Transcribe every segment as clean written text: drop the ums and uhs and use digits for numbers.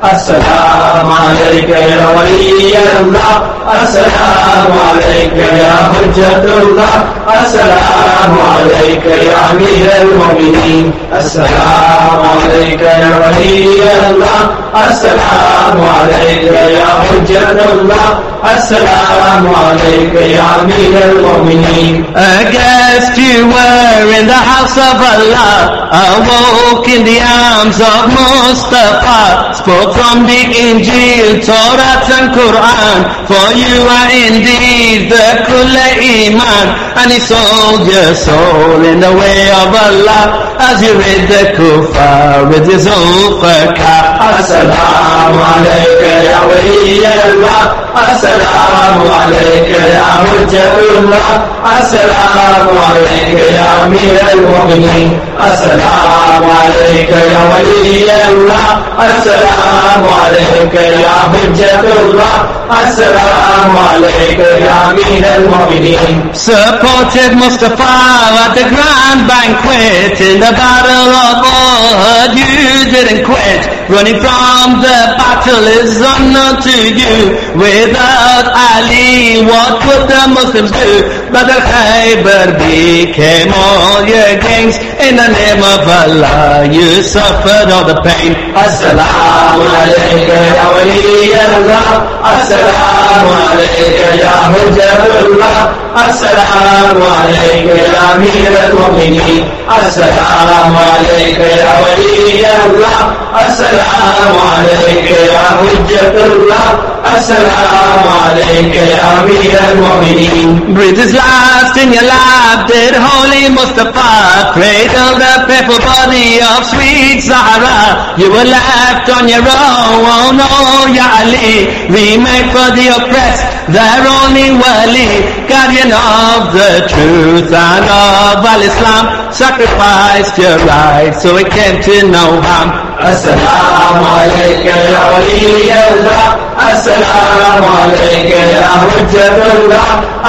السلام عليك يا ولي الله السلام عليك يا حجة الله السلام عليك يا أمير المؤمنين السلام عليك يا ولي الله السلام عليك يا حجة الله السلام عليك يا أمير المؤمنين. A guest you were in the house of Allah, awoke in the arms of Mustafa, spoke from the Injil, Torah and Quran, for you are indeed the Kulla Iman, and he sold your soul in the way of Allah, as you rid the kuffar with his Zulfikar. السلام عليك يا ولي الله السلام عليك يا حجة الله السلام عليك يا أمير المؤمنين السلام عليك يا ولي الله السلام عليك يا حجة الله السلام عليك يا أمير المؤمنين. Supported Mustafa at the grand banquet in the battle of Uhud, you didn't quit. Running from the battle is unknown to you. Without Ali, what would the Muslims do? Badr Khaybar became all your gains. In the name of Allah, you suffered all the pain. Assalamu alayka ya wali Allah. Assalamu alayka ya hujjatullah. Assalamu alayka ya amir al-mu'minin. Assalamu alayka ya wali Allah. Assalamu alayka ya hujjatullah. Assalamu alayka ya amir al-mu'minin. Breathe his last in your lap, did holy Mustafa cradle the faithful body of sweet Zahra. You were left on your own, oh no, Ya Ali. Remake for the oppressed, their only wali, guardian of the truth and of al-Islam. Sacrificed your life so it came to no harm. Assalamu alayka ya wali Allah. Assalamu alayka ya hujjatullah.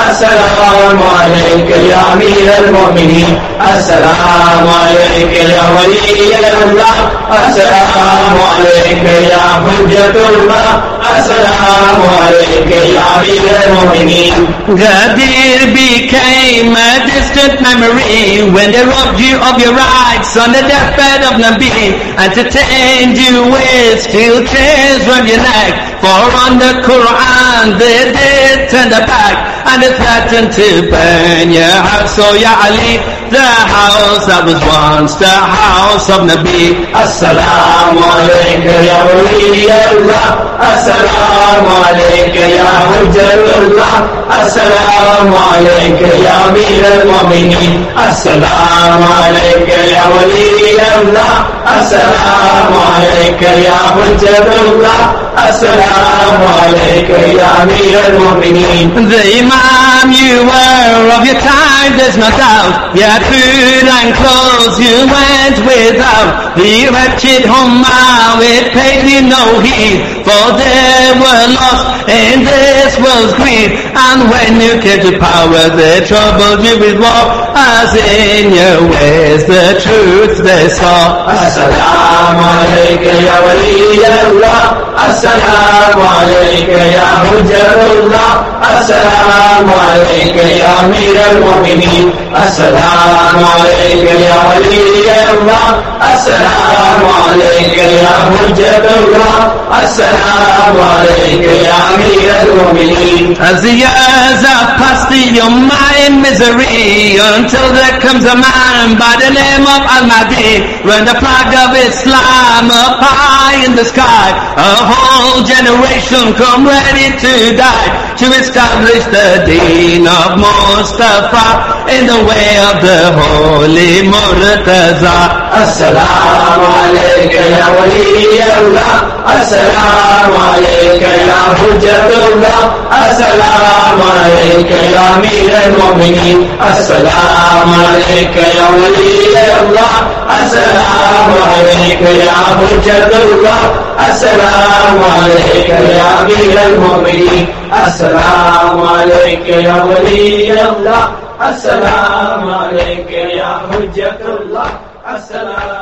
Assalamu alayka ya amir al-mu'minin. Assalamu alayka ya wali Allah. Assalamu alayka ya hujjatullah. Assalamu alayka ya amir al-mu'minin. Ghadir became a distant memory when they robbed you of your rights on the deathbed of Nabi, entertained you with steel chains round your neck. For on the Quran they did turn the back, and they threatened to burn your house, oh Ya Ali, the house that was once the house of Nabi. Assalamu alayka ya wali Allah. Assalamu alayka ya hujjatullah. Assalamu alayka ya amir al-mu'minin. Assalamu alayka ya wali Allah. Assalamu alayka ya hujjatullah. Assalamu alayka ya amir al-mu'minin. The Imam you were of your time, there's no doubt. Your food and clothes you went without. The wretched Ummah, it paid you no heed, for they were lost in this world's greed. And when you came to power, they troubled you with war, as in your ways the truth they saw. Assalamu alayka ya wali Allah. Assalamu alayka ya hujjatullah. Assalamu alayka ya amir al-mu'minin. Assalamu alayka ya wali Allah. Assalamu alayka ya hujjatullah. Assalamu alayka ya amir al-mu'minin. As the years have passed, the Ummah in misery, until there comes a man by the name of Al-Mahdi, when the flag of Islam up high in the sky, a whole generation come ready to die, to establish the deen of Mustafa in the way of the holy Murtaza. Assalamu alayka ya wali Allah. Assalamu alayka ya hujjatullah. Assalamu alayka ya amir al-mu'minin. Assalamu alayka ya wali Allah. Assalamu alayka ya hujjatullah. Assalamu alayka ya amir al-mu'minin. Assalamu alayka ya wali Allah. Assalamu alayka ya hujjatullah. Assalamu